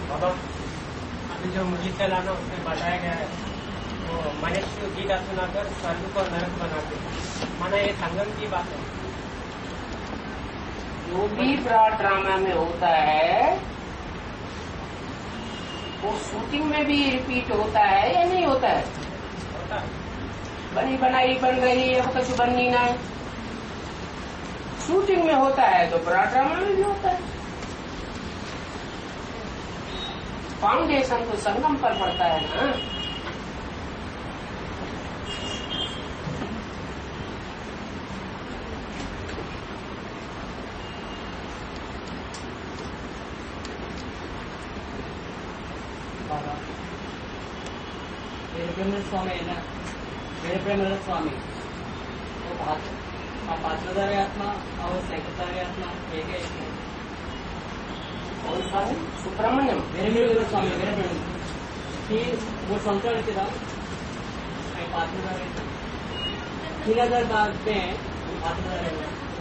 बाबा अभी जो मुरली चलाना उसमें बताया गया है वो मनुष्य गीता सुनाकर स्वर्ग को नरक बनाते, माना ये संगम की बात है। जो भी ब्रॉड ड्रामा में होता है वो शूटिंग में भी रिपीट होता है या नहीं होता है? होता है। बनी बनाई बन रही है, वो कुछ बननी ना है। शूटिंग में होता है तो ब्रॉड ड्रामा में भी होता है। फाउंडेशन तो संगम पर पड़ता है ना। वीरप्रेम स्वामी है ना, वीरप्रेम स्वामी वो पात्रधारी आत्मा और सहकारी आत्मा एक है। कौन सा है? सुब्रमण्यम वीरप्रेम स्वामी, वीरप्रेम की वो संसार के दाम पात्रधारी 3000 बात में पात्रधारी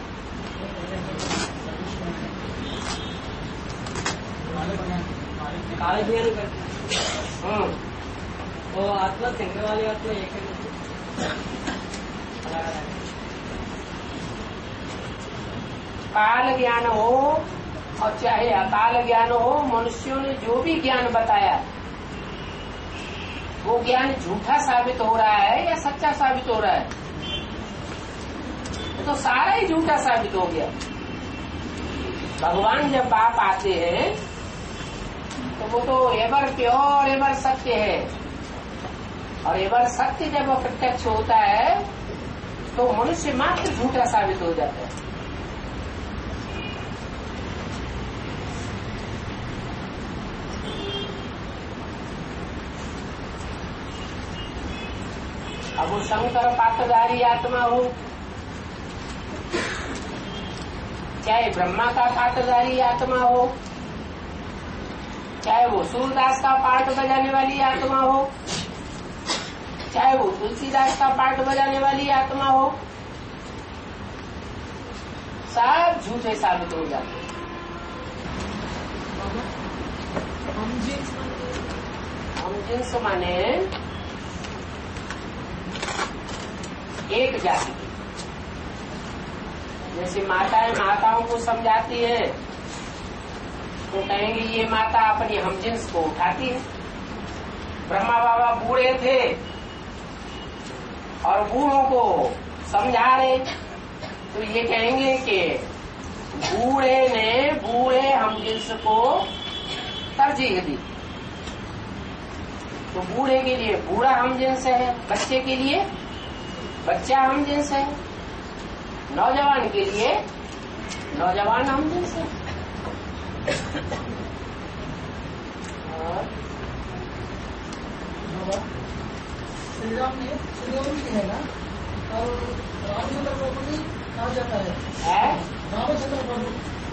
काले ज्ञान करते वो आत्मा शंकर वाली आत्मा एक काल ज्ञान हो और चाहे अकाल ज्ञान हो, मनुष्यों ने जो भी ज्ञान बताया वो ज्ञान झूठा साबित हो रहा है या सच्चा साबित हो रहा है? तो सारा ही झूठा साबित हो गया। भगवान जब बाप आते हैं तो वो तो एवर प्योर एवर सत्य है, और एवर सत्य जब प्रत्यक्ष होता है तो मनुष्य मात्र झूठा साबित हो जाता है। अब वो शंकर पात्रधारी आत्मा हो, चाहे ब्रह्मा का पात्रधारी आत्मा हो, चाहे वो सूरदास का पार्ट बजाने वाली आत्मा हो, चाहे वो तुलसीदास का पार्ट बजाने वाली आत्मा हो, सब झूठे साबित हो जाते हैं। हम जिन्स माने एक जाति। जैसे माताएं माताओं को समझाती है तो कहेंगे ये माता अपनी हमजिन्स को उठाती है। ब्रह्मा बाबा बूढ़े थे और बूढ़ों को समझा रहे तो ये कहेंगे कि बूढ़े ने बूढ़े हमजिन्स को तरजीह दी। तो बूढ़े के लिए बूढ़ा हमजिन्स है, बच्चे के लिए बच्चा हमजिन्स है, नौजवान के लिए नौजवान हमजिन्स है। श्री राम भी है ना, और रामचंद्र प्रभु भी कहा जाता है रामचंद्र प्रभु।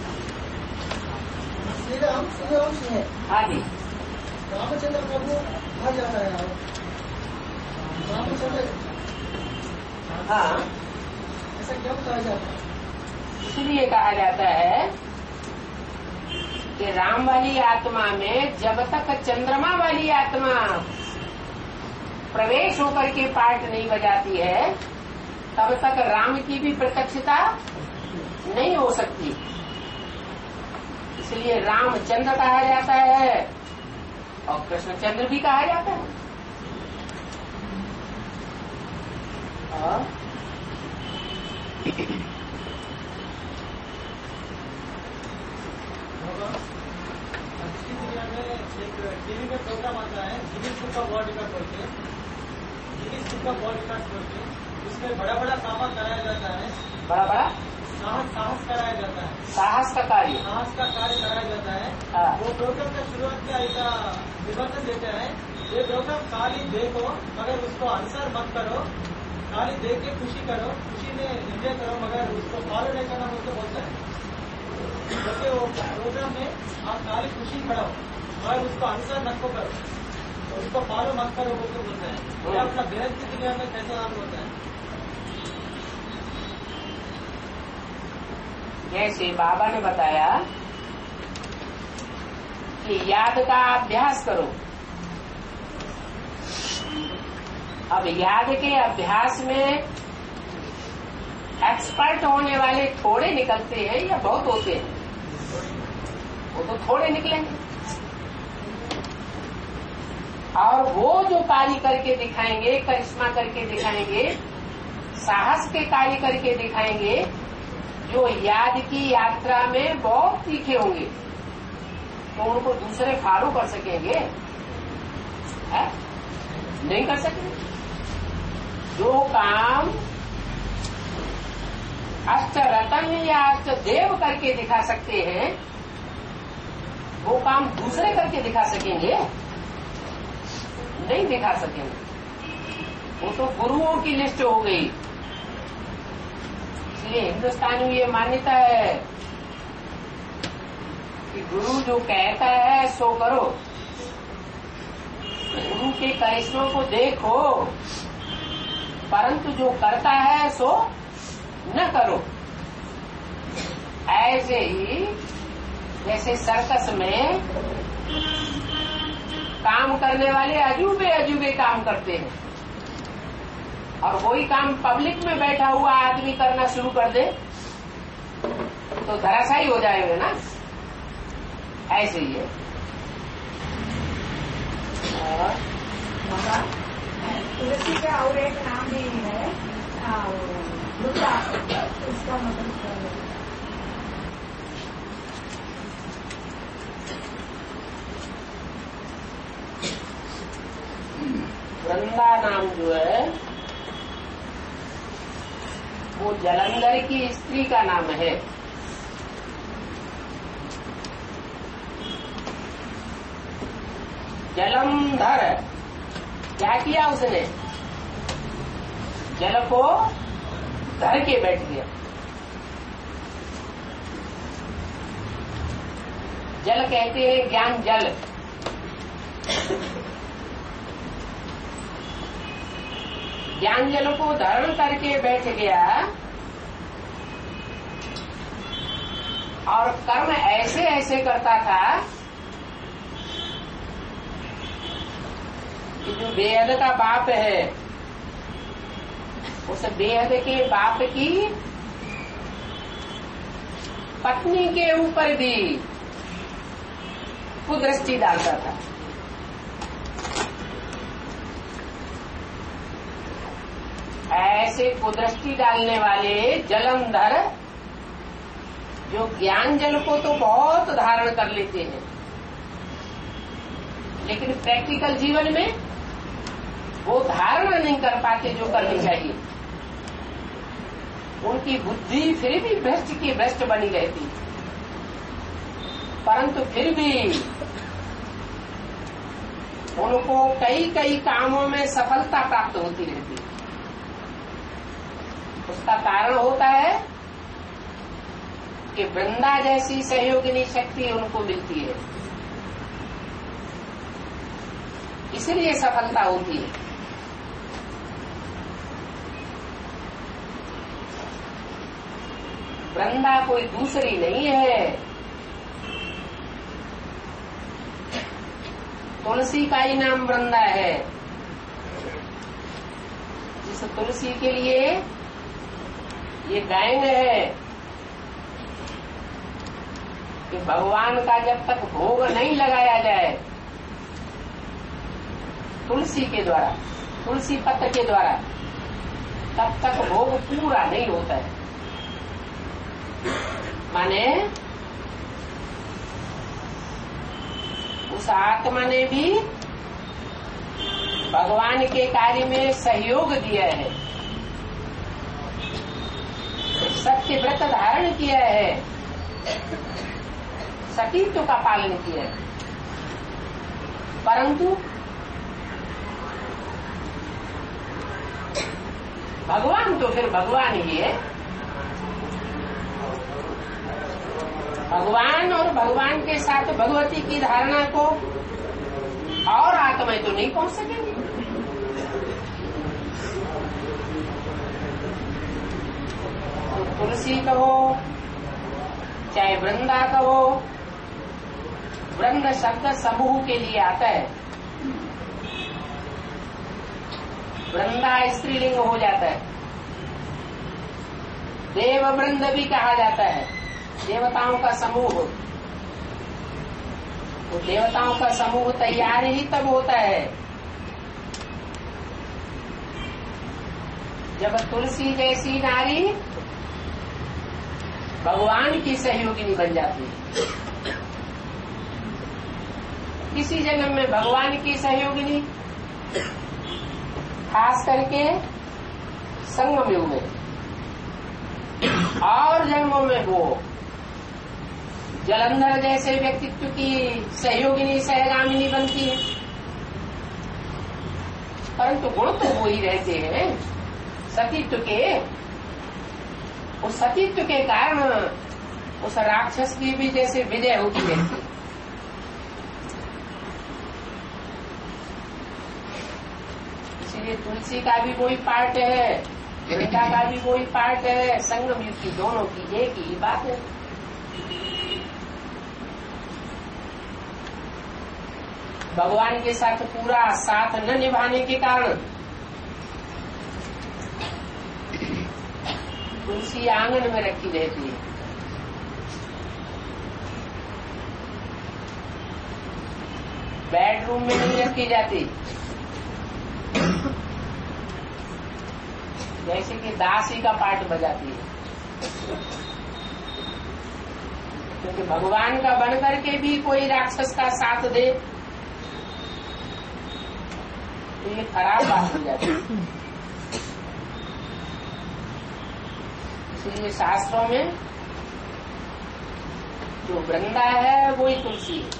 श्री राम सिंह है। हाँ जी, रामचंद्र प्रभु कहा जाता है। रामचंद्र हाँ, ऐसा क्यों कहा जाता है? इसलिए कहा जाता है कि राम वाली आत्मा में जब तक चंद्रमा वाली आत्मा प्रवेश होकर के पार्ट नहीं बजाती है तब तक राम की भी प्रत्यक्षता नहीं हो सकती। इसलिए रामचंद्र कहा जाता है और कृष्णचंद्र भी कहा जाता है। टीवी में प्रोग्राम आता है गिनीज बुक का वर्ल्ड रिकॉर्ड करके, गिनीज बुक का वर्ल्ड रिकॉर्ड करके उसमें बड़ा बड़ा काम कराया जाता है। बड़ा बड़ा साहस कराया जाता है। साहस का कार्य कराया जाता है। वो प्रोग्राम का शुरुआत का ऐसा निबंधन देते हैं, ये प्रोग्राम खाली देखो मगर उसको आंसर मत करो, खाली देख के खुशी करो, खुशी में एंजॉय करो मगर उसको फॉलो नहीं करना मुझको बोलता है। जैसे वो प्रोग्राम में आप खाली खुशी करो और उसको आंसर मत को करो, तो उसको फॉलो मत करो बोलते बोलते हैं। ये अपना बेहद की दुनिया में कैसे लागू होता है? जैसे बाबा ने बताया कि याद का अभ्यास करो। अब याद के अभ्यास में एक्सपर्ट होने वाले थोड़े निकलते हैं या बहुत होते हैं? वो तो थोड़े निकलेंगे। और वो जो कार्य करके दिखाएंगे, करिश्मा करके दिखाएंगे, साहस के कार्य करके दिखाएंगे, जो याद की यात्रा में बहुत तीखे होंगे, तो उनको दूसरे फॉलो कर सकेंगे? है? नहीं कर सकेंगे। जो काम अष्ट रतन या अष्ट देव करके दिखा सकते हैं, वो काम दूसरे करके दिखा सकेंगे? नहीं दिखा सकेंगे। वो तो गुरुओं की लिस्ट हो गई। इसलिए हिंदुस्तान में ये मान्यता है कि गुरु जो कहता है सो करो, गुरु के करिश्मों को देखो, परंतु जो करता है सो न करो। ऐसे ही जैसे सर्कस में काम करने वाले अजूबे अजूबे काम करते हैं, और वही काम पब्लिक में बैठा हुआ आदमी करना शुरू कर दे तो धराशायी हो जाएगा ना। ऐसे ही है। तुलसी का और एक नाम भी है वृंदा, उसका मतलब वृंदा नाम जो है वो जलंधर की स्त्री का नाम है। जलंधर क्या किया उसने? जल को धर के बैठ गया। जल कहते हैं ज्ञान जल। ज्ञान जल को धारण करके बैठ गया और कर्म ऐसे ऐसे करता था कि जो बेहद का बाप है, उस बेहद के बाप की पत्नी के ऊपर भी कुदृष्टि डालता था। ऐसे कुदृष्टि डालने वाले जलंधर जो ज्ञान जल को तो बहुत धारण कर लेते हैं, लेकिन प्रैक्टिकल जीवन में वो धारण नहीं कर पाते जो करनी चाहिए। उनकी बुद्धि फिर भी भ्रष्ट की भ्रष्ट बनी रहती, परंतु फिर भी उनको कई कई कामों में सफलता प्राप्त होती रहती। उसका कारण होता है कि वृंदा जैसी सहयोगिनी शक्ति उनको मिलती है, इसलिए सफलता होती है। वृंदा कोई दूसरी नहीं है, तुलसी का ही नाम वृंदा है। जिस तुलसी के लिए ये गायन है कि भगवान का जब तक भोग नहीं लगाया जाए तुलसी के द्वारा, तुलसी पत्र के द्वारा, तब तक भोग पूरा नहीं होता है। माने उस आत्मा ने भी भगवान के कार्य में सहयोग दिया है, सत्य व्रत धारण किया है, सतीत्व का पालन किया है, परंतु भगवान तो फिर भगवान ही है। भगवान और भगवान के साथ भगवती की धारणा को और आत्माएं तो नहीं पहुंच सकेंगी। तो तुलसी कहो चाहे वृंदा कहो, वृंद शब्द समूह के लिए आता है। वृंदा स्त्रीलिंग हो जाता है। देव वृंद भी कहा जाता है, देवताओं का समूह। तो देवताओं का समूह तैयार ही तब होता है जब तुलसी जैसी नारी भगवान की सहयोगिनी बन जाती है। किसी जन्म में भगवान की सहयोगिनी, खास करके संगम युग में, और जन्मों में वो जलंधर जैसे व्यक्तित्व की सहयोगिनी सहगामिनी बनती है। परंतु गुण तो वो ही रहते हैं सतीत्व के। उस सतीत्व के कारण उस राक्षस की भी जैसे विजय होती रहती है। इसलिए तुलसी का भी कोई पार्ट है, वृंदा का भी कोई पार्ट है, संगम युग की दोनों की एक ही बात है। भगवान के साथ पूरा साथ न निभाने के कारण तुलसी आंगन में रखी रहती है। बेडरूम में नहीं रखी जाती, जैसे कि दासी का पार्ट बजाती है। क्योंकि भगवान का बन करके भी कोई राक्षस का साथ दे तो ये खराब बात हो जाती है। इसलिए शास्त्रों में जो वृंदा है वही तुलसी है।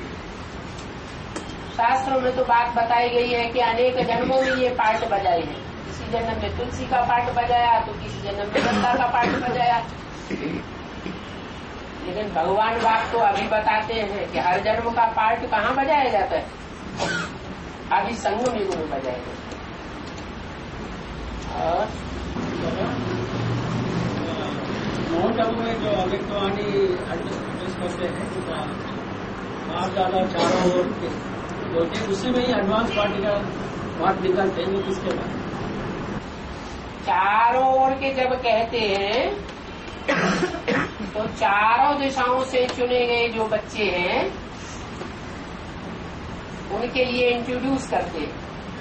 शास्त्रों में तो बात बताई गई है कि अनेक जन्मों में ये पार्ट बजाए हैं। किसी जन्म में तुलसी का पार्ट बजाया तो किसी जन्म में वृंदा का पार्ट बजाया। लेकिन भगवान बात तो अभी बताते हैं कि हर जन्म का पार्ट कहाँ बजाया जाता है, अभी संगम युग में बजाया जाता है। और माउंट आबू में जो अव्यक्तवाणी एडजस्ट करते हैं, बाप दादा चारों ओर के होते हैं, उसी में ही एडवांस पार्टी का बात निकलते हैं। वो किसके बाद चारों ओर के जब कहते हैं तो चारों दिशाओं से चुने गए जो बच्चे हैं उनके लिए इंट्रोड्यूस करते हैं।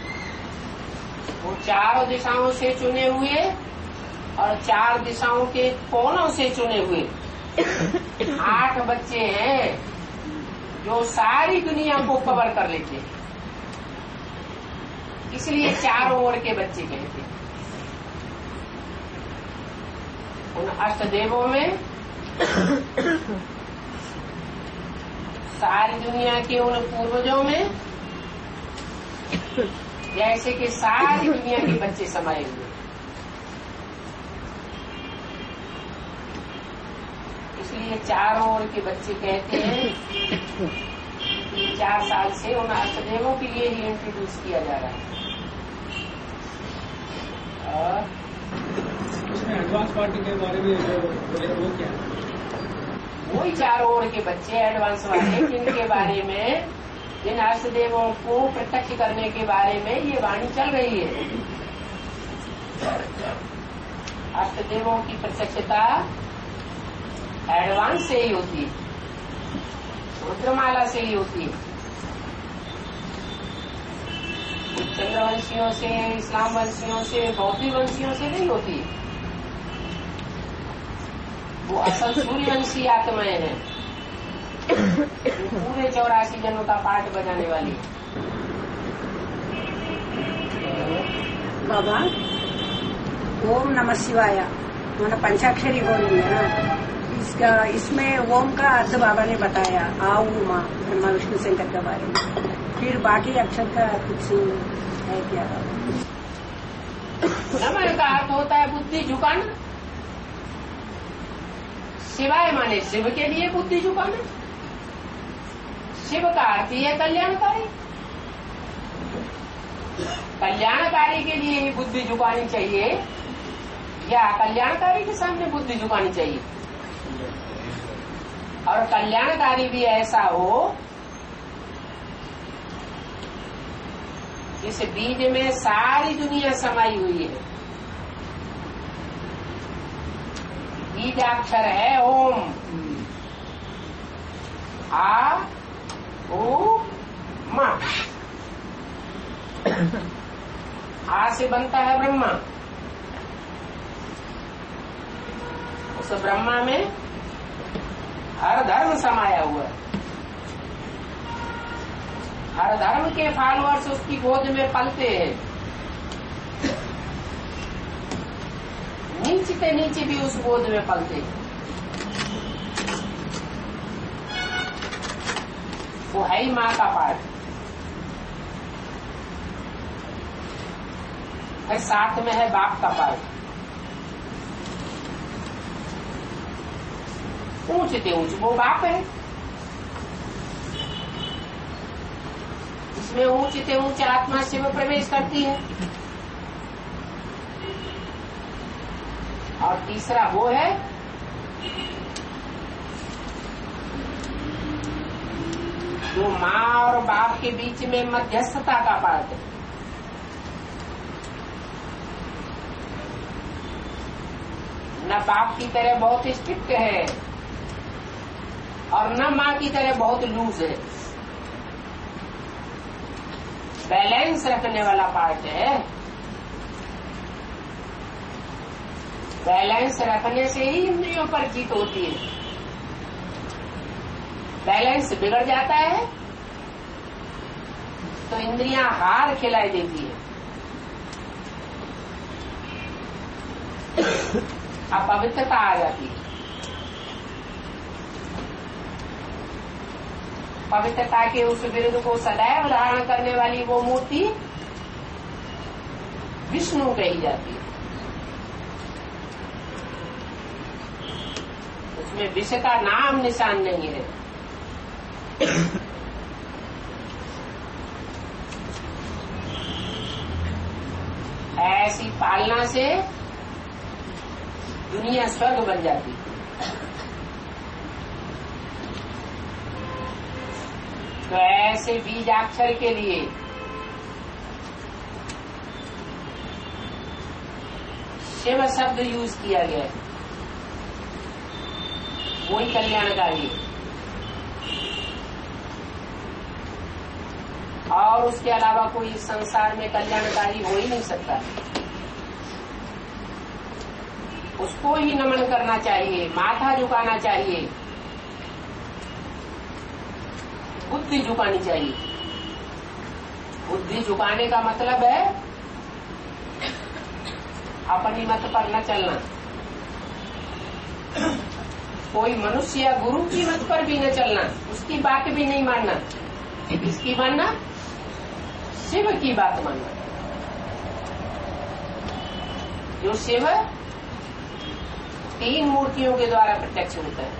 वो चारों दिशाओं से चुने हुए और चार दिशाओं के कोनों से चुने हुए 8 बच्चे हैं जो सारी दुनिया को कवर कर लेते हैं। इसलिए चारों ओर के बच्चे कहते हैं। उन अष्टदेवों में सारी दुनिया के उन पूर्वजों में जैसे कि सारी दुनिया के बच्चे समाये हुए। इसलिए चारों ओर के बच्चे कहते हैं 4 साल से उन अष्टदेवों के लिए ही इंट्रोड्यूस किया जा रहा है। और उसमें एडवांस पार्टी के बारे में जो बोले वो क्या है? वही चारों ओर के बच्चे एडवांस वाले जिनके बारे में, जिन अष्टदेवों को प्रत्यक्ष करने के बारे में ये वाणी चल रही है। अष्टदेवों की प्रत्यक्षता एडवांस से ही होती है, रुद्रमाला से ही होती है। चंद्रवंशियों से, इस्लाम वंशियों से, बौद्ध वंशियों से नहीं होती। वो असल सूर्यवंशी आत्माएं हैं, पूरे 84 जन्म का पाठ बजाने वाली। बाबा ओम नमः शिवाय मैंने पंचाक्षरी बोली है ना, इसमें ओम का अर्थ बाबा ने बताया, आ उ माँ ब्रह्मा विष्णु शंकर के बारे में। फिर बाकी अक्षर का कुछ है क्या? नमः का अर्थ होता है बुद्धि झुकाना। शिवाय माने शिव के लिए बुद्धि झुकाना। शिव का अर्थ ही है कल्याणकारी। कल्याणकारी के लिए ही बुद्धि झुकानी चाहिए या कल्याणकारी के सामने बुद्धि झुकानी चाहिए? और कल्याणकारी भी ऐसा हो इस बीज में सारी दुनिया समाई हुई है। बीजाक्षर है ओम। आ ओ मा। आ से बनता है ब्रह्मा। उस ब्रह्मा में हर धर्म समाया हुआ है। हर धर्म के फॉलोअर्स उसकी गोद में पलते हैं। नीचे नीचे भी उस गोद में पलते हैं। वो है ही माँ का पार्ट। फिर साथ में है बाप का पार्ट। ऊंचते ऊंच वो बाप है। इसमें ऊंचते ऊंच आत्मा शिव प्रवेश करती है। और तीसरा वो है जो माँ और बाप के बीच में मध्यस्थता का पार्ट है। न बाप की तरह बहुत स्ट्रिक्ट है और न माँ की तरह बहुत लूज है। बैलेंस रखने वाला पार्ट है। बैलेंस रखने से ही इंद्रियों पर जीत होती है। बैलेंस बिगड़ जाता है तो इंद्रियां हार खिलाई देती है। अपवित्रता आ जाती है। पवित्रता के उस विरुद्ध को सदैव धारण करने वाली वो मूर्ति विष्णु कही जाती है। उसमें विष का नाम निशान नहीं है। ऐसी पालना से दुनिया स्वर्ग बन जाती है। तो ऐसे बीजाक्षर के लिए शिव शब्द यूज किया गया है। वही कल्याणकारी है। और उसके अलावा कोई संसार में कल्याणकारी हो ही नहीं सकता। उसको ही नमन करना चाहिए, माथा झुकाना चाहिए, बुद्धि झुकानी चाहिए। बुद्धि झुकाने का मतलब है अपनी मत पर न चलना। कोई मनुष्य या गुरु की मत पर भी न चलना, उसकी बात भी नहीं मानना। इसकी मानना शिव की बात मानना। जो शिव 3 मूर्तियों के द्वारा प्रत्यक्ष होता है।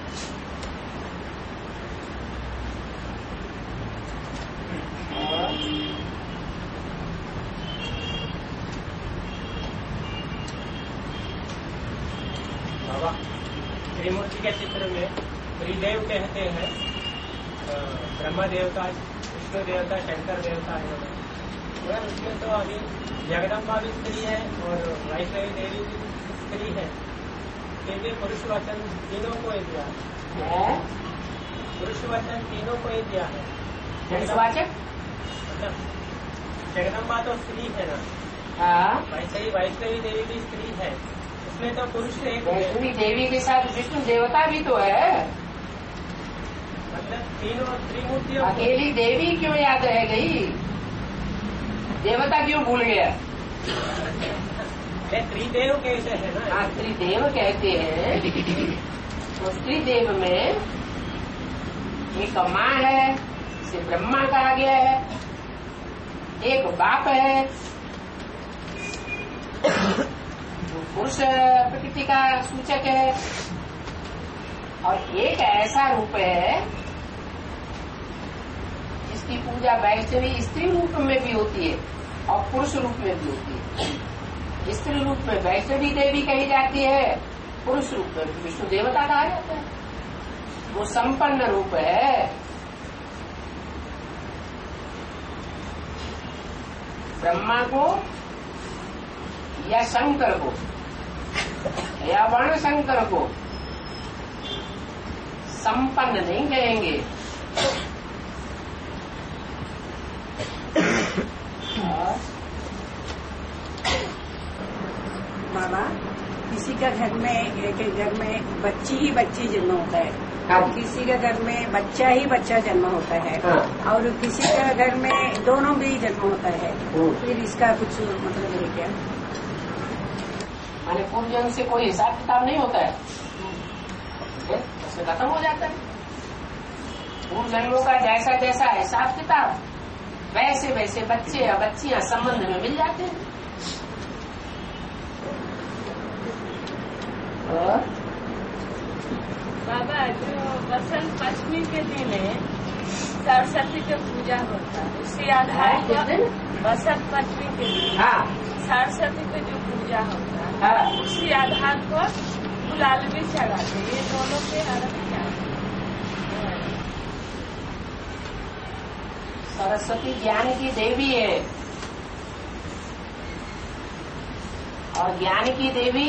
बाबा त्रिमूर्ति के चित्र में त्रिदेव कहते हैं। ब्रह्मा देवता, विष्णु देवता, शंकर देवता है। उसमें तो अभी जगदम्बा भी स्त्री है और वैष्णवी देवी भी स्त्री है। क्योंकि पुरुष वचन तीनों को ही दिया है। पुरुष वचन तीनों को ही दिया है। मतलब जगदम्बा तो स्त्री है ना। हाँ, वैसे ही वैष्णवी देवी भी स्त्री है। उसमें तो पुरुष एक वैष्णवी देवी के साथ विष्णु देवता भी तो है। मतलब तीनों त्रिमूर्तियों। अकेली देवी क्यों याद रह गई? देवता क्यों भूल गया? त्रिदेव कैसे है ना। हाँ, त्रिदेव कहते हैं। तो त्रिदेव में एक माँ है, इसे ब्रह्मा कहा गया है। एक बाप है, जो पुरुष प्रकृति का सूचक है। और एक ऐसा रूप है जिसकी पूजा वैष्णवी स्त्री रूप में भी होती है और पुरुष रूप में भी होती है। स्त्री रूप में वैष्णवी देवी कही जाती है, पुरुष रूप में विष्णु देवता कहा जाता है। वो संपन्न रूप है। ब्रह्मा को या शंकर को या वर्ण शंकर को संपन्न नहीं कहेंगे। बाबा, किसी का घर में एक घर में बच्ची ही बच्ची जन्म होता है, हाँ। किसी का घर में बच्चा ही बच्चा जन्म होता है, हाँ। और किसी का घर में दोनों भी जन्म होता है। फिर इसका कुछ मतलब है क्या? माने पूर्व जन्म से कोई हिसाब किताब नहीं होता है, उसमें खत्म हो जाता है। पूर्व जन्मों का जैसा जैसा हिसाब किताब वैसे वैसे बच्चे या बच्चियां संबंध में मिल जाते हैं। बाबा, जो बसंत पंचमी के दिन सरस्वती की पूजा होता है, उसी आधार पर बसंत पंचमी के दिन हाँ सरस्वती की जो पूजा होता है, हाँ। उसी आधार पर गुलाल भी चढ़ाते हैं। ये दोनों के अलग क्या है? सरस्वती ज्ञान की देवी है, और ज्ञान की देवी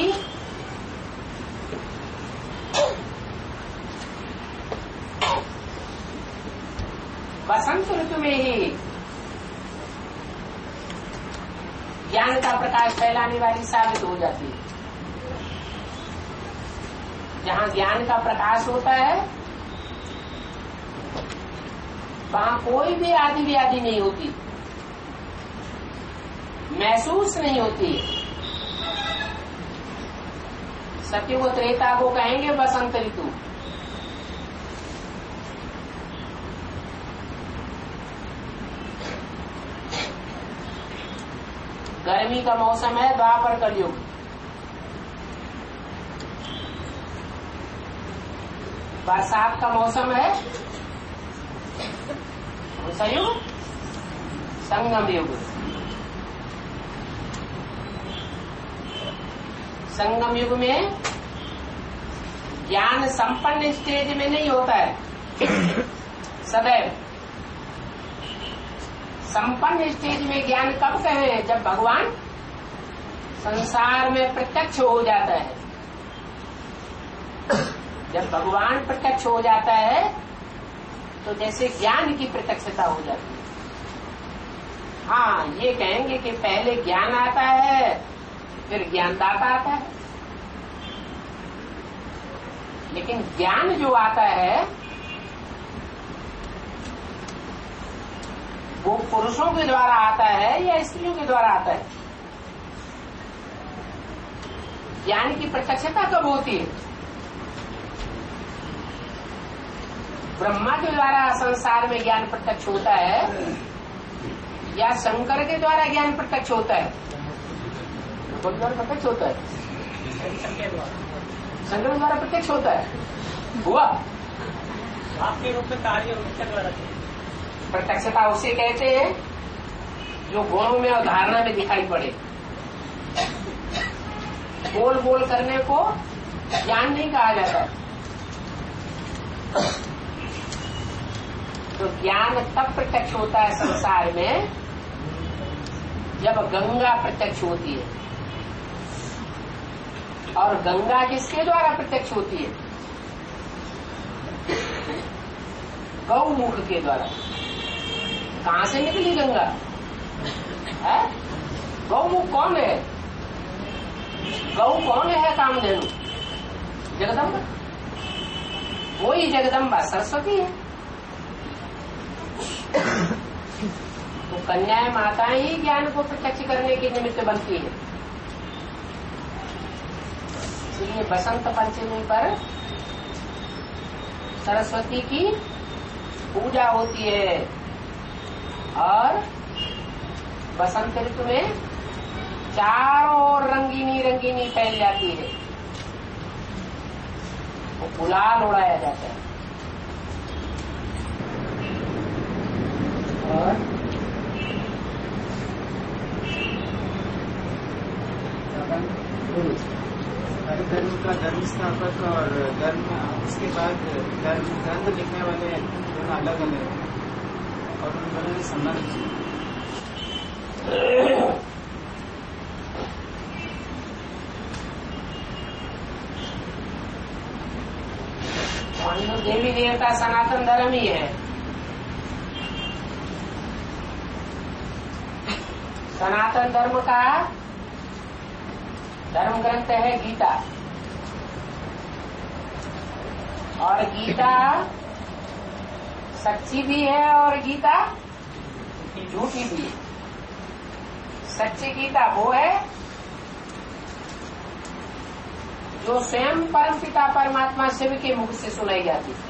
बसंत ऋतु में ही ज्ञान का प्रकाश फैलाने वाली साबित हो जाती है। जहाँ ज्ञान का प्रकाश होता है वहाँ कोई भी आदि व्याधि नहीं होती, महसूस नहीं होती। सत्य को त्रेता को कहेंगे बसंत ऋतु। गर्मी का मौसम है द्वापर कलयुग। बरसात का मौसम है कौन सा युग? संगम युग। संगम युग में ज्ञान संपन्न स्टेज में नहीं होता है। सदैव संपन्न स्टेज में ज्ञान कब कहें? जब भगवान संसार में प्रत्यक्ष हो जाता है। जब भगवान प्रत्यक्ष हो जाता है तो जैसे ज्ञान की प्रत्यक्षता हो जाती है। हाँ, ये कहेंगे कि पहले ज्ञान आता है फिर ज्ञानदाता आता है, लेकिन ज्ञान जो आता है वो पुरुषों के द्वारा आता है या स्त्रियों के द्वारा आता है? ज्ञान की प्रत्यक्षता कब होती है? ब्रह्मा के द्वारा संसार में ज्ञान प्रत्यक्ष होता है या शंकर के द्वारा ज्ञान प्रत्यक्ष होता है? कौन द्वारा प्रत्यक्ष होता है? शंकर के द्वारा प्रत्यक्ष होता है। हुआ आपके रूप में कार्य उसके द्वारा प्रत्यक्षता उसे कहते हैं जो गुणों में और धारणा में दिखाई पड़े। बोल बोल करने को ज्ञान नहीं कहा जाता। तो ज्ञान तब प्रत्यक्ष होता है संसार में जब गंगा प्रत्यक्ष होती है। और गंगा किसके द्वारा प्रत्यक्ष होती है? गौमुख के द्वारा। कहाँ से निकली गंगा है? गौमुख कौन है? गौ कौन है? कामधेनु जगदम्बा। वही जगदम्बा सरस्वती है। तो कन्याएं माताएं ही ज्ञान को प्रत्यक्ष करने के निमित्त बनती है। इसलिए बसंत पंचमी पर सरस्वती की पूजा होती है और बसंत ऋतु में चारों ओर रंगीनी रंगीनी फैल जाती है। वो गुलाल उड़ाया जाता है। और का धर्म स्थापक और धर्म उसके बाद धर्म ग्रंथ लिखने वाले दोनों अलग अलग हैं और उन दोनों में संबंध हिंदू देवी देवता सनातन धर्म ही है। सनातन धर्म का धर्म ग्रंथ है गीता, और गीता सच्ची भी है और गीता झूठी भी है। सच्ची गीता वो है जो स्वयं परमपिता परमात्मा शिव के मुख से सुनाई जाती है,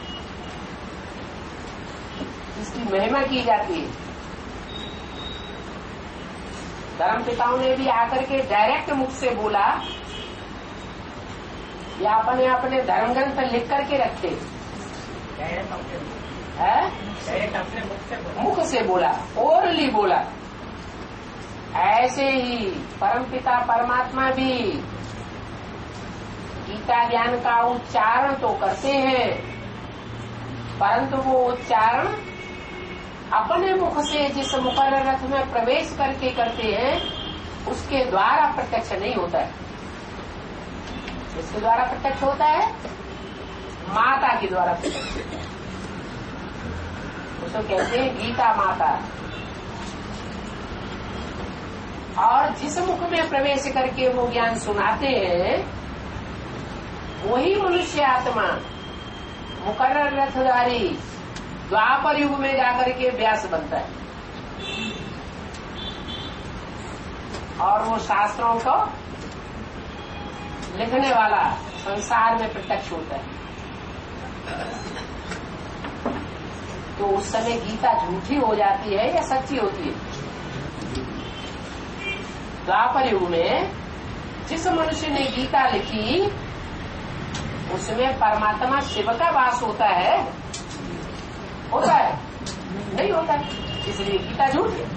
इसकी महिमा की जाती है। धर्म पिताओं ने भी आकर के डायरेक्ट मुख से बोला या अपने अपने धर्म ग्रंथ लिख करके रखते है, मुख से बोला, ओरली बोला। ऐसे ही परमपिता परमात्मा भी गीता ज्ञान का उच्चारण तो करते हैं, परंतु वो उच्चारण अपने मुख से जिस मुकर्रर रथ में प्रवेश करके करते हैं उसके द्वारा प्रत्यक्ष नहीं होता है। इसके द्वारा प्रत्यक्ष होता है, माता के द्वारा प्रत्यक्ष होता है। उसको कहते हैं गीता माता। और जिस मुख में प्रवेश करके वो ज्ञान सुनाते हैं वही मनुष्य आत्मा मुकर्रर रथधारी द्वापर युग में जाकर के व्यास बनता है और वो शास्त्रों को लिखने वाला संसार में प्रत्यक्ष होता है। तो उस समय गीता झूठी हो जाती है या सच्ची होती है? द्वापर युग में जिस मनुष्य ने गीता लिखी उसमें परमात्मा शिव का वास होता है? होता है? नहीं होता है, इसलिए गीता झूठ है।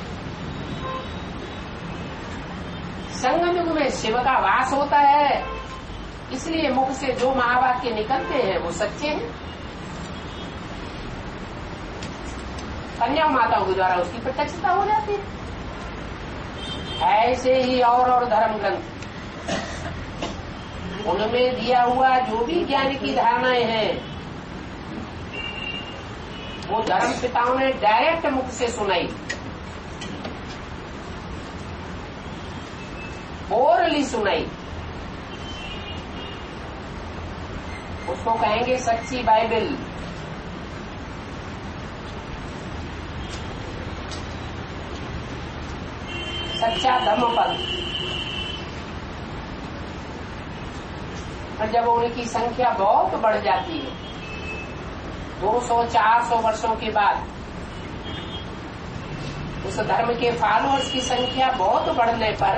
संगम युग में शिव का वास होता है, इसलिए मुख से जो महावाक्य निकलते हैं वो सच्चे हैं। कन्या माताओं के द्वारा उसकी प्रत्यक्षता हो जाती है। ऐसे ही और धर्म ग्रंथ उनमें दिया हुआ जो भी ज्ञान की धारणाएं हैं वो धर्म पिताओं ने डायरेक्ट मुख से सुनाई, ओरली सुनाई। उसको कहेंगे सच्ची बाइबल। सच्चा धम्मपद। और जब उनकी संख्या बहुत बढ़ जाती है 200-400 वर्षों के बाद उस धर्म के फॉलोअर्स की संख्या बहुत बढ़ने पर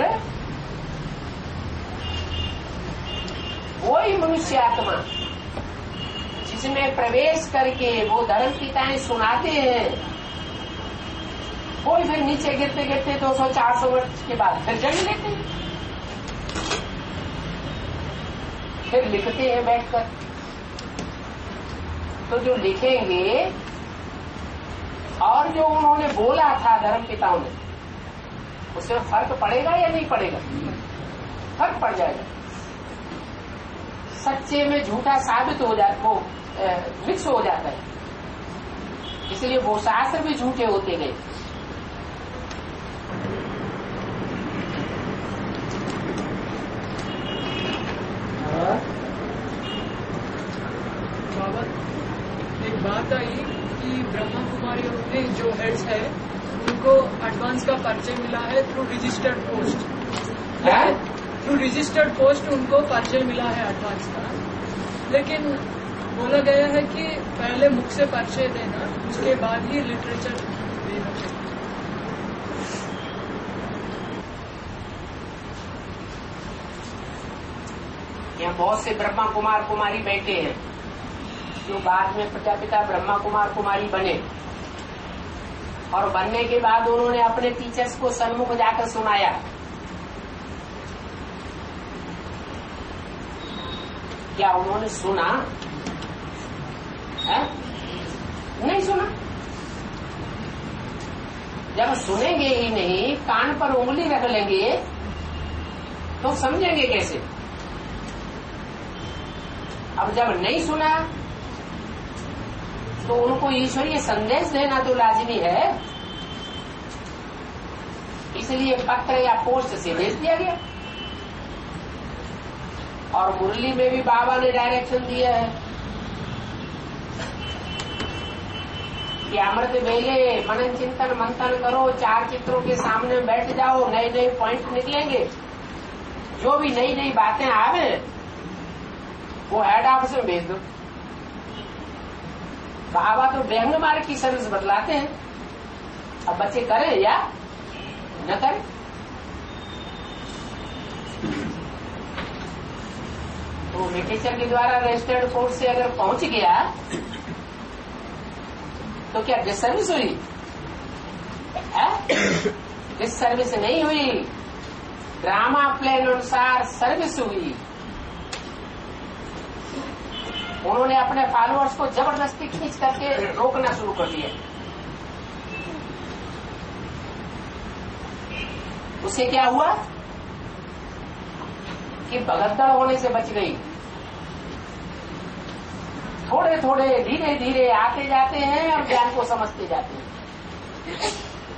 वही मनुष्य आत्मा जिसमें प्रवेश करके वो धर्म पिताएं सुनाते हैं वो फिर नीचे गिरते गिरते 200-400 वर्ष के बाद फिर जग लेते हैं, फिर लिखते हैं बैठकर। तो जो लिखेंगे और जो उन्होंने बोला था धर्म पिताओं ने उसमें फर्क पड़ेगा या नहीं पड़ेगा? फर्क पड़ जाएगा। सच्चे में झूठा साबित हो जाता, वो मिक्स हो जाता है, इसलिए वो शास्त्र भी झूठे होते गए। एक बात आई कि ब्रह्मा कुमारी के जो हेड्स है उनको एडवांस का परिचय मिला है through registered post. Through registered post उनको परिचय मिला है एडवांस का, लेकिन बोला गया है कि पहले मुख से परिचय देना, उसके बाद ही लिटरेचर देना चाहिए। यहाँ बहुत से ब्रह्मा कुमार कुमारी बैठे हैं जो बाद में प्रजापिता ब्रह्मा कुमार कुमारी बने, और बनने के बाद उन्होंने अपने टीचर्स को सन्मुख जाकर सुनाया। क्या उन्होंने सुना है? नहीं सुना। जब सुनेंगे ही नहीं, कान पर उंगली रख लेंगे तो समझेंगे कैसे? अब जब नहीं सुना तो उनको ईश्वरीय संदेश देना तो लाजमी है, इसलिए पत्र या पोस्ट से भेज दिया गया। और मुरली में भी बाबा ने डायरेक्शन दिया है कि अमृत वेले मनन चिंतन मंथन करो, 4 चित्रों के सामने बैठ जाओ, नए नए पॉइंट निकलेंगे, जो भी नई नई बातें आवे वो हेड ऑफिस में भेज दो। बाबा तो व्यंग मार्ग की सर्विस बतलाते हैं, अब बच्चे करें या न करें। तो लिटरेचर के द्वारा रजिस्टर्ड कोर्ट से अगर पहुंच गया तो क्या डिसर्विस हुई? डिसर्विस नहीं हुई, ड्रामा प्लान अनुसार सर्विस हुई। उन्होंने अपने फॉलोअर्स को जबरदस्ती खींच करके रोकना शुरू कर दिया। उसे क्या हुआ कि भगदड़ होने से बच गई। थोड़े थोड़े धीरे धीरे आते जाते हैं और ज्ञान को समझते जाते हैं।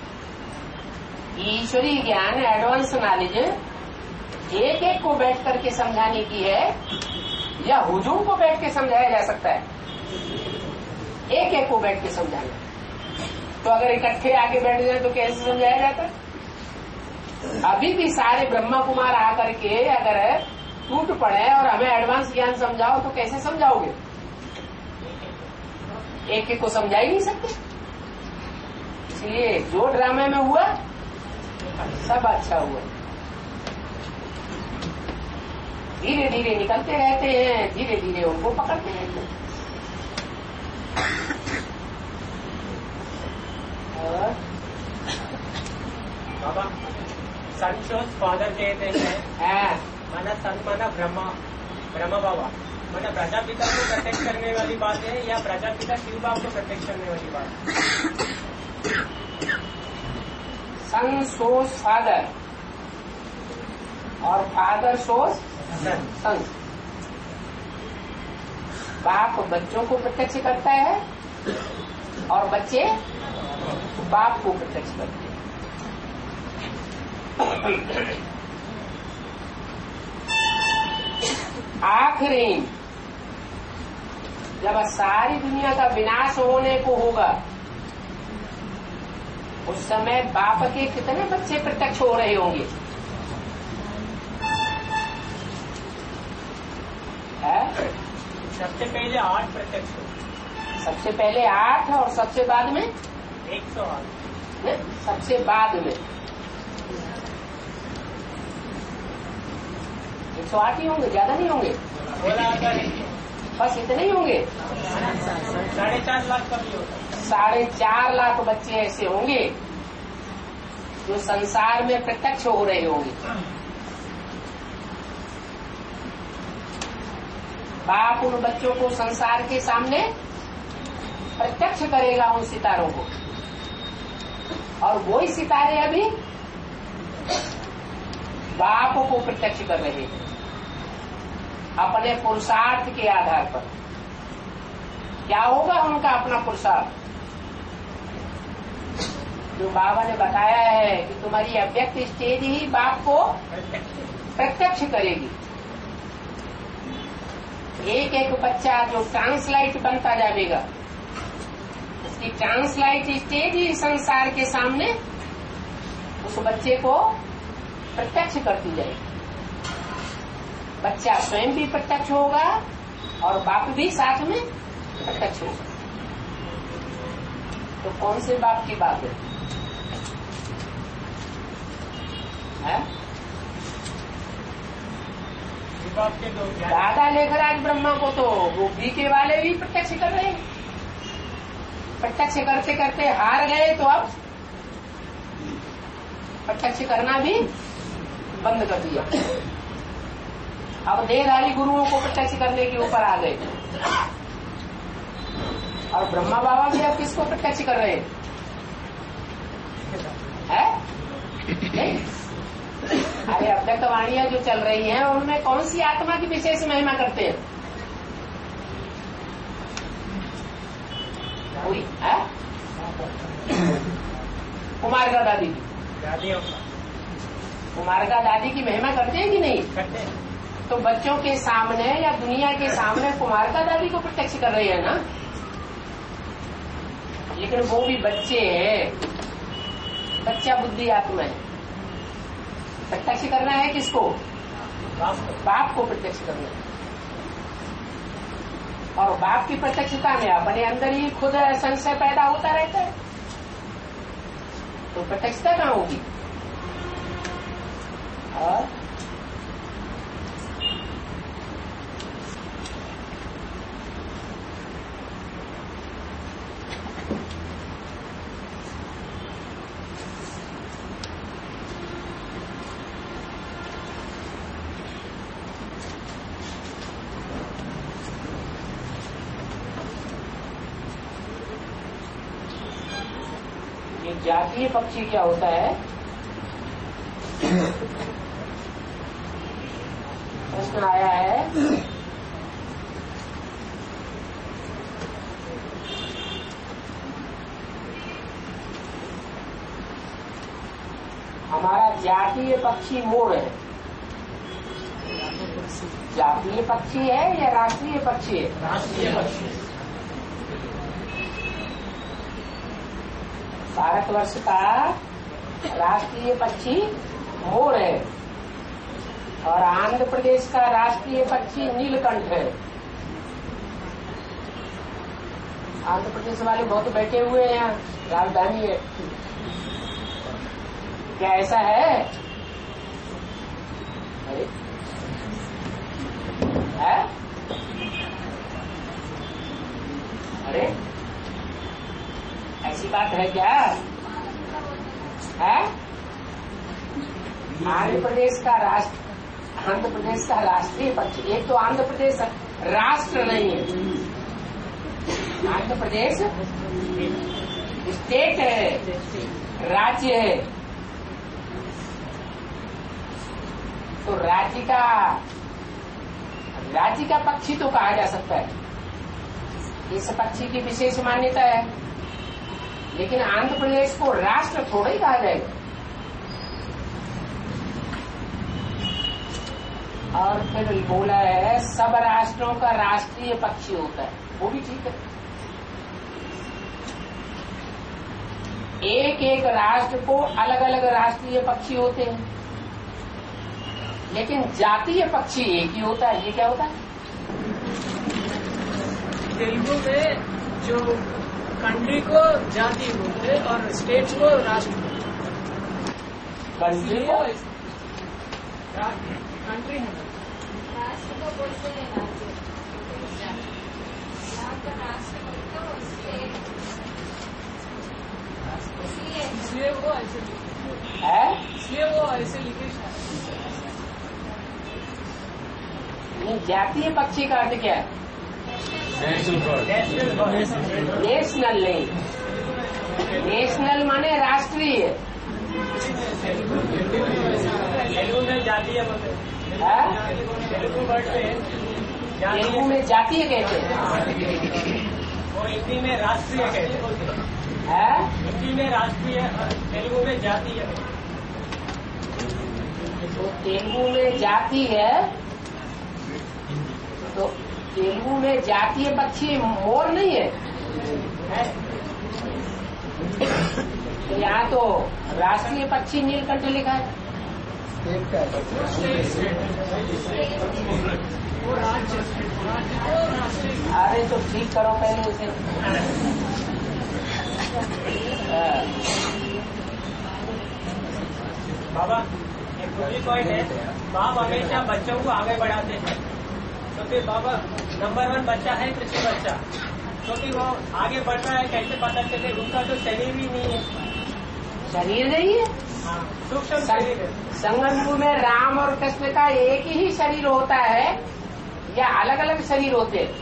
ईश्वरी ज्ञान, एडवांस नॉलेज एक एक को बैठ करके समझाने की है या हुजूम को बैठ के समझाया जा सकता है? एक एक को बैठ के समझाना। तो अगर इकट्ठे आके बैठ जाए तो कैसे समझाया जाता है? अभी भी सारे ब्रह्मा कुमार आकर के अगर टूट पड़े और हमें एडवांस ज्ञान समझाओ तो कैसे समझाओगे? एक एक को समझा ही नहीं सकते। इसलिए जो ड्रामे में हुआ सब अच्छा हुआ। धीरे धीरे निकलते रहते हैं, धीरे धीरे उनको पकड़ते रहते हैं। और बाबा सन शोज फादर कहते हैं माना सन माना ब्रह्मा बाबा माना प्रजापिता को प्रोटेक्ट करने वाली बात है या प्रजापिता शिव बाबा को प्रोटेक्ट करने वाली बात है? सन सोज फादर और फादर सोज सन। बाप बच्चों को प्रत्यक्ष करता है और बच्चे बाप को प्रत्यक्ष करते हैं। आखिरी जब सारी दुनिया का विनाश होने को होगा उस समय बाप के कितने बच्चे प्रत्यक्ष हो रहे होंगे? सबसे पहले 8 प्रत्यक्ष हो। सबसे पहले 8 और सबसे बाद में 108। सबसे बाद में 108 ही होंगे, ज्यादा नहीं होंगे। बस इतने ही होंगे। 4.5 लाख का भी होगा। 4.5 लाख बच्चे ऐसे होंगे जो संसार में प्रत्यक्ष हो रहे होंगे। बाप उन बच्चों को संसार के सामने प्रत्यक्ष करेगा, उन सितारों को। और वही सितारे अभी बाप को प्रत्यक्ष कर रहे हैं अपने पुरुषार्थ के आधार पर। क्या होगा उनका अपना पुरुषार्थ? जो बाबा ने बताया है कि तुम्हारी अव्यक्त स्टेज ही बाप को प्रत्यक्ष करेगी। एक एक बच्चा जो ट्रांसलाइट बनता जाएगा, उसकी ट्रांसलाइट स्टेज ही संसार के सामने उस बच्चे को प्रत्यक्ष करती जाएगी। बच्चा स्वयं भी प्रत्यक्ष होगा और बाप भी साथ में प्रत्यक्ष होगा। तो कौन से बाप की बात है? बाप के दो दादा लेखराज ब्रह्मा को तो वो बीके वाले भी प्रत्यक्ष कर रहे हैं। प्रत्यक्ष करते करते हार गए तो अब प्रत्यक्ष करना भी बंद कर दिया। अब देहधारी गुरुओं को प्रत्यक्ष करने के ऊपर आ गए और ब्रह्मा बाबा भी अब किसको प्रत्यक्ष कर रहे हैं? नहीं? अरे अव्यक्त वाणियां जो चल रही हैं उनमें कौन सी आत्मा की विशेष महिमा करते हैं? पूरी है? कुमार का दादी की कुमार का दादी की महिमा करते हैं कि नहीं करते हैं। तो बच्चों के सामने या दुनिया के सामने कुमार का दादी को प्रत्यक्ष कर रहे हैं ना, लेकिन वो भी बच्चे हैं, बच्चा बुद्धि आत्मा है। प्रत्यक्ष करना है किसको? बाप को प्रत्यक्ष करना है। और बाप की प्रत्यक्षता में अपने अंदर ही खुद संशय पैदा होता रहता है, तो प्रत्यक्षता कहाँ होगी? और जातीय पक्षी क्या होता है? प्रश्न आया है हमारा जातीय पक्षी मोर है। जातीय पक्षी है या राष्ट्रीय पक्षी है? राष्ट्रीय पक्षी। भारतवर्ष का राष्ट्रीय पक्षी मोर है और आंध्र प्रदेश का राष्ट्रीय पक्षी नीलकंठ है। आंध्र प्रदेश वाले बहुत बैठे हुए हैं यहाँ, राजधानी है। क्या ऐसा है? अरे ऐसी बात है क्या? है? आंध्र प्रदेश का राष्ट्रीय पक्षी, एक तो आंध्र प्रदेश राष्ट्र नहीं है, आंध्र प्रदेश स्टेट है, राज्य है। तो राज्य का पक्षी तो कहा जा सकता है, इस पक्षी की विशेष मान्यता है, लेकिन आंध्र प्रदेश को राष्ट्र थोड़ा ही कहा जाएगा। और फिर बोला है सब राष्ट्रों का राष्ट्रीय पक्षी होता है, वो भी ठीक है। एक एक राष्ट्र को अलग अलग राष्ट्रीय पक्षी होते हैं, लेकिन जातीय पक्षी एक ही होता है। ये क्या होता है? तेलुगु में जो कंट्री को जाति बोलते हैं और स्टेट्स को राष्ट्र बोलते हैं। कंट्री को कंट्री है, राष्ट्र को बोलते हैं राज्य, यहाँ पर राष्ट्र बोलते हो स्टेट, इसलिए वो ऐसे लिखे है। इसलिए वो ऐसे लिखे जातीय पक्षी का अर्थ क्या है? नेशनल नहीं, नेशनल माने राष्ट्रीय। तेलुगु में जातीय बोलते हैं, तेलुगु वर्ड में तेलुगु में जातीय कहते हैं, और हिंदी में राष्ट्रीय कहते हैं। हिंदी में राष्ट्रीय, तेलुगु में जातीय। तो तेलुगु में जाति है, तो तेलुगु में जातीय पक्षी मोर नहीं है, तो यहाँ तो राष्ट्रीय पक्षी नीलकंठ लिखा है। वो राज्य को राष्ट्रीय। अरे तो ठीक करो पहले उसे। बाबा एक दूसरी पॉइंट है, बाप हमेशा बच्चों को आगे बढ़ाते हैं, तो फिर बाबा नंबर 1 बच्चा है कृषि बच्चा, क्योंकि वो आगे बढ़ रहा है कैसे पता चले? उनका तो शरीर ही नहीं है। शरीर नहीं है, हाँ, सूक्ष्म शरीर है। संगम युग में राम और कृष्ण का एक ही शरीर होता है या अलग अलग शरीर होते हैं?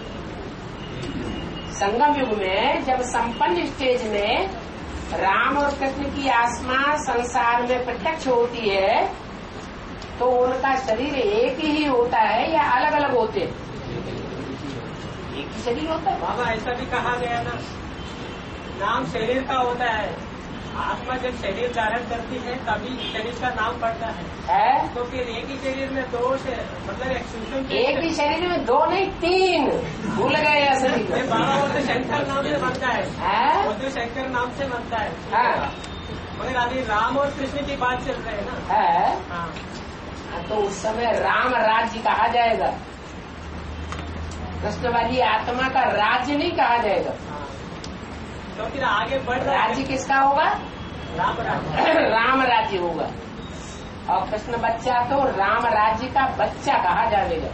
संगम युग में जब संपन्न स्टेज में राम और कृष्ण की आत्मा संसार में प्रत्यक्ष होती है तो उनका शरीर एक ही होता है या अलग अलग होते हैं? एक ही शरीर होता है। बाबा ऐसा भी कहा गया ना, नाम शरीर का होता है। आत्मा जब शरीर धारण करती है तभी शरीर का नाम पड़ता है। तो फिर एक ही शरीर में दो मतलब एक सूक्ष्म एक ही शरीर में दो नहीं 3 भूल गए या शरीर। बाबा वो तो शंकर नाम से बनता है, वो तो शंकर नाम से बनता है। हाँ। मगर अभी राम और कृष्ण की बात चल रही है ना। है हाँ। तो उस समय राम राज्य कहा जाएगा, कृष्ण वाली आत्मा का राज्य नहीं कहा जाएगा। तो फिर आगे बढ़ रहा राज्य किसका होगा? राम राज्य। राम राज्य होगा। और कृष्ण बच्चा तो राम राज्य का बच्चा कहा जाएगा।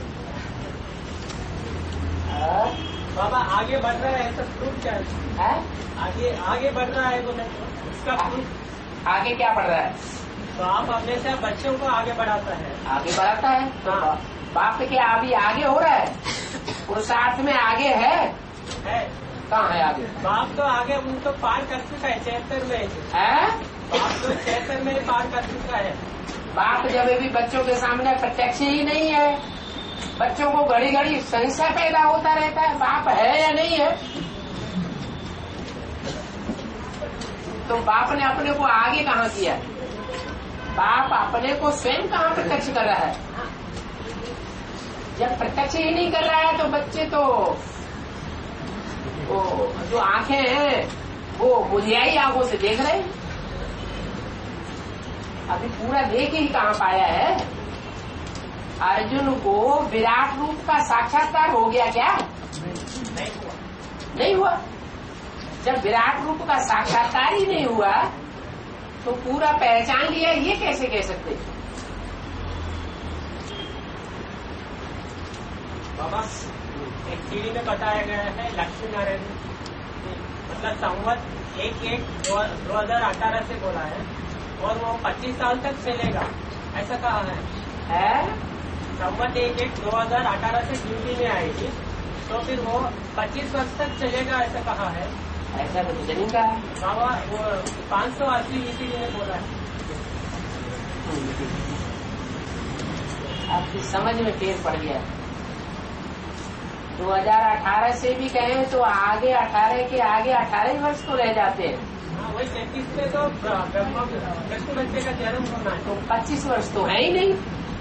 बाबा आगे बढ़ रहा है ऐसा प्रूफ क्या है? आगे बढ़ रहा है बोले इसका प्रूफ। आगे क्या बढ़ रहा है? तो आप हमेशा बच्चों को आगे बढ़ाता है। आगे बढ़ाता है तो बाप के क्या अभी आगे हो रहा है? पुरुषार्थ में आगे है? कहाँ है आगे? बाप तो आगे उनको पार कर चुका है चैतर में। बाप तो चैतर में पार कर चुका है। बाप जब भी बच्चों के सामने प्रत्यक्ष ही नहीं है, बच्चों को घड़ी घड़ी संशय पैदा होता रहता है बाप है या नहीं है। तो बाप ने अपने को आगे कहाँ किया? बाप अपने को स्वयं कहाँ प्रत्यक्ष कर रहा है? जब प्रत्यक्ष ही नहीं कर रहा है तो बच्चे तो वो जो आंखें हैं वो बुझियाई आंखों से देख रहे हैं। अभी पूरा देख ही कहाँ पाया है। अर्जुन को विराट रूप का साक्षात्कार हो गया क्या? नहीं हुआ। जब विराट रूप का साक्षात्कार ही नहीं हुआ तो पूरा पहचान लिया ये कैसे कह सकते? बाबा एक सीढ़ी में बताया गया है लक्ष्मी नारायण मतलब संवत 2018 से बोला है और वो 25 साल तक चलेगा ऐसा कहा है? संवत 2018 से ड्यूटी में आएगी तो फिर वो 25 वर्ष तक चलेगा ऐसा कहा है। ऐसा तो नहीं कहा बाबा। वो 580 ईस्वी ने बोला है। आपकी समझ में फेर पड़ गया। 2018 से भी कहें तो आगे 18 के आगे 18 वर्ष तो रह जाते हैं। हाँ वही 33 में तो कृष्ण बच्चे का जन्म होना है तो 25 वर्ष तो है ही नहीं।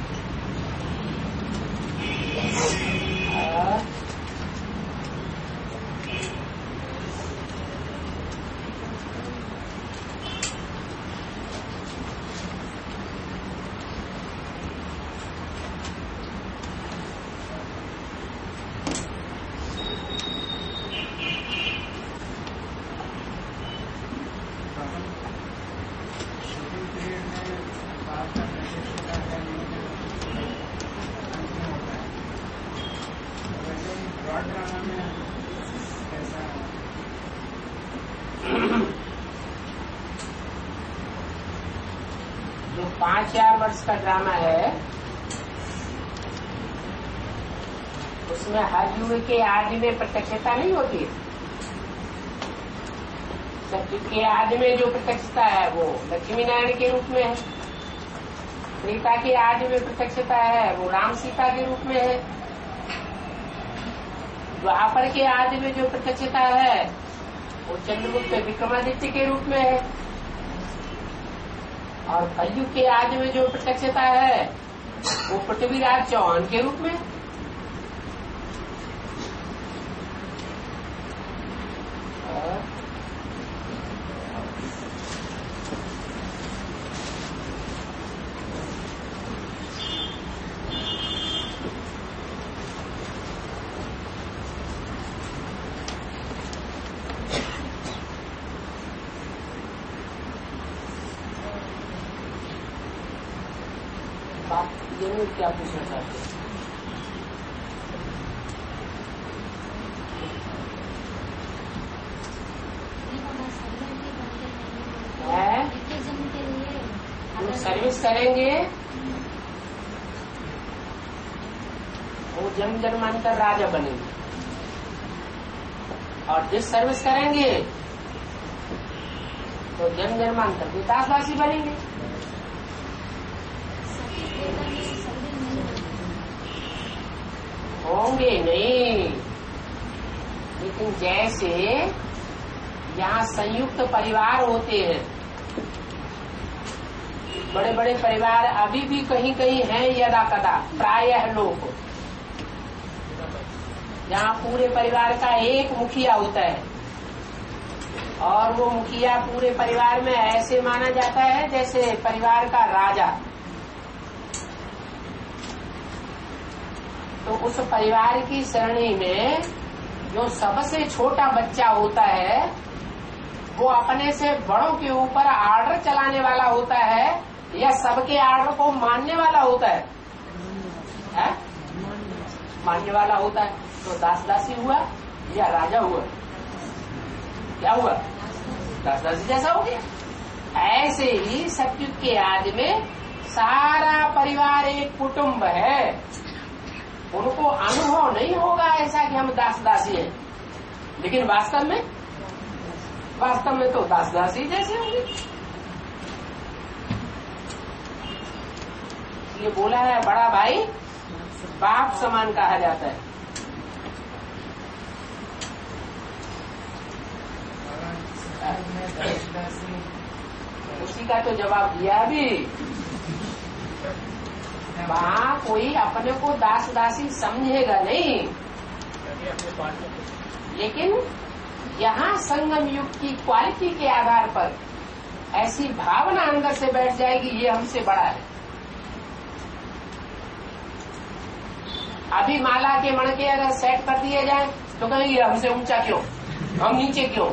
जो 5-4 वर्ष का ड्रामा है उसमें हर युग के आदि में प्रत्यक्षता नहीं होती। सतयुग के आदि में जो प्रत्यक्षता है वो लक्ष्मी नारायण के रूप में है। त्रेता के आदि में प्रत्यक्षता है वो राम सीता के रूप में है। द्वापर के आदि में जो प्रत्यक्षता है वो चंद्रगुप्त विक्रमादित्य के रूप में है। और कलयुग के आदि में जो प्रत्यक्षता है वो पृथ्वीराज चौहान के रूप में। जरूर क्या पूछना चाहते हैं? सर्विस करेंगे वो जन्म जन्मांतर राजा बनेंगे, और जिस सर्विस करेंगे तो जन्म जन्मांतर के दासदासी बनेंगे। होंगे नहीं, लेकिन जैसे यहाँ संयुक्त परिवार होते हैं, बड़े बड़े परिवार अभी भी कहीं कहीं हैं यदा कदा, प्रायः लोग, जहाँ पूरे परिवार का एक मुखिया होता है, और वो मुखिया पूरे परिवार में ऐसे माना जाता है जैसे परिवार का राजा। तो उस परिवार की श्रेणी में जो सबसे छोटा बच्चा होता है वो अपने से बड़ों के ऊपर आर्डर चलाने वाला होता है या सबके आर्डर को मानने वाला होता है? मानने वाला होता है। तो दासदासी हुआ या राजा हुआ? क्या हुआ? दासदासी जैसा हो गया। ऐसे ही सतयुग के आदि में सारा परिवार एक कुटुंब है, उनको अनुभव नहीं होगा ऐसा कि हम दासदासी हैं, लेकिन वास्तव में तो दासदासी जैसे होंगे। ये बोला है बड़ा भाई बाप समान कहा जाता है। उसी का तो जवाब दिया अभी। वहाँ कोई अपने को दासदासी समझेगा नहीं, लेकिन यहाँ संगम युग की क्वालिटी के आधार पर ऐसी भावना अंदर से बैठ जाएगी ये हमसे बड़ा है। अभी माला के मणके अगर सेट कर दिए जाए तो कहेंगे हमसे ऊंचा क्यों, हम नीचे क्यों।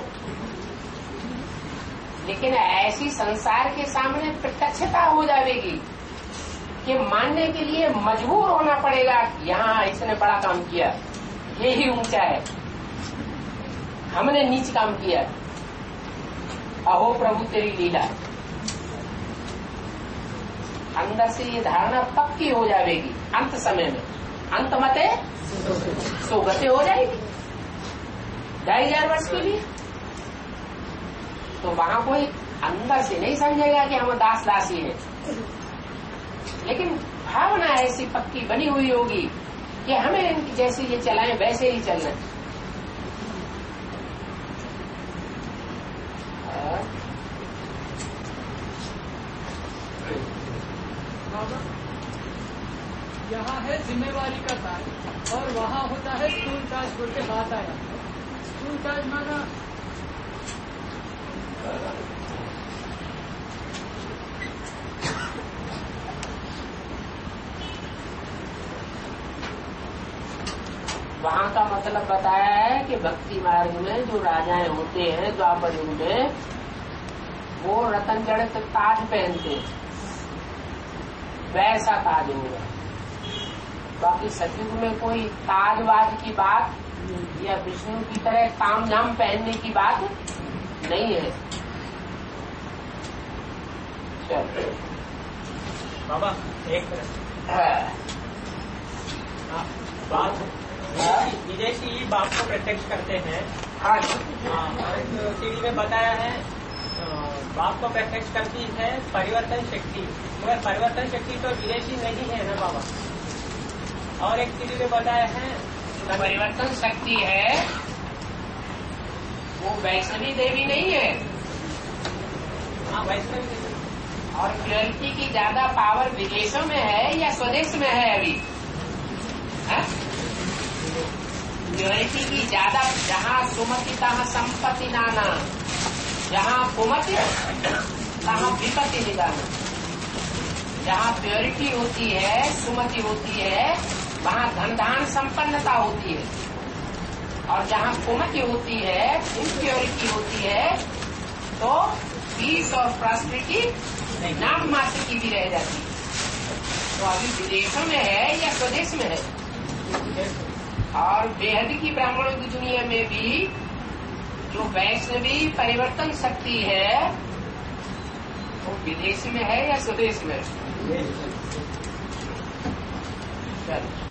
लेकिन ऐसी संसार के सामने प्रत्यक्षता हो जाएगी कि मानने के लिए मजबूर होना पड़ेगा कि यहाँ इसने बड़ा काम किया, ये ही ऊंचा है, हमने नीच काम किया। अहो प्रभु तेरी लीला। अंदर से ये धारणा पक्की हो जाएगी। अंत समय में अंत मते सोगते हो जाएगी 2500 वर्ष के लिए। तो वहाँ कोई अंदर से नहीं समझेगा कि हम दास दासी हैं, लेकिन भावना ऐसी पक्की बनी हुई होगी कि हमें इनकी जैसे ये चलाएं वैसे ही चलना। यहाँ है जिम्मेवारी का ताज और वहाँ होता है स्थूल ताज बोल के बात आया। स्थूल ताज माना वहाँ का मतलब बताया है कि भक्ति मार्ग में जो राजाएं होते हैं द्वापर युग में, वो रतन जड़ित ताज पहनते हैं, वैसा ताज होगा। बाकी सतयुग में कोई ताजवाज की बात या विष्णु की तरह तामझाम पहनने की बात नहीं है। चलो बाबा एक बात, विदेशी बाप को प्रत्यक्ष करते हैं। हाँ सीढ़ी में बताया है बाप को प्रत्यक्ष करती है परिवर्तन शक्ति, मगर परिवर्तन शक्ति तो विदेशी नहीं है ना बाबा। और एक सीढ़ी में बताया है परिवर्तन शक्ति है, वो वैष्णवी देवी नहीं है। हाँ वैष्णवी। और प्योरिटी की ज्यादा पावर विदेशों में है या स्वदेश में है अभी? प्योरिटी की ज्यादा, जहाँ सुमति तहाँ संपत्ति नाना, जहाँ कुमति तहाँ विपत्ति निदाना। जहाँ प्योरिटी होती है, सुमति होती है, वहाँ धन धान संपन्नता होती है। और जहाँ कुमति होती है, इम्प्योरिटी होती है, तो पीस और प्रॉस्पेरिटी नाम मात्र की भी रह जाती है। तो अभी विदेशों में है या स्वदेश में है? और बेहद की ब्राह्मणों की दुनिया में भी जो वैष्णवी परिवर्तन शक्ति है, वो विदेश में है या स्वदेश में? चलो